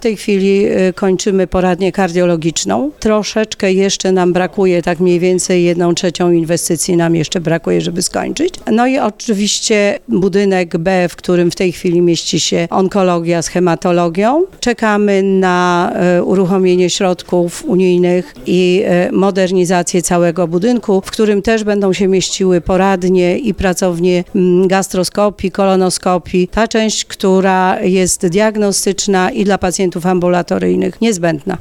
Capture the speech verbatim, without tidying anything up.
W tej chwili y, kończymy poradnię kardiologiczną. Troszeczkę jeszcze nam brakuje, tak mniej więcej jedną trzecią inwestycji nam jeszcze brakuje, żeby skończyć. No i oczywiście budynek B, w którym w tej chwili mieści się onkologia z hematologią. Czekamy na y, uruchomienie środków unijnych i y, modernizację całego budynku, w którym też będą się mieściły poradnie i pracownie mm, gastroskopii, kolonoskopii. Ta część, która jest diagnostyczna i dla pacjentów ambulatoryjnych niezbędna.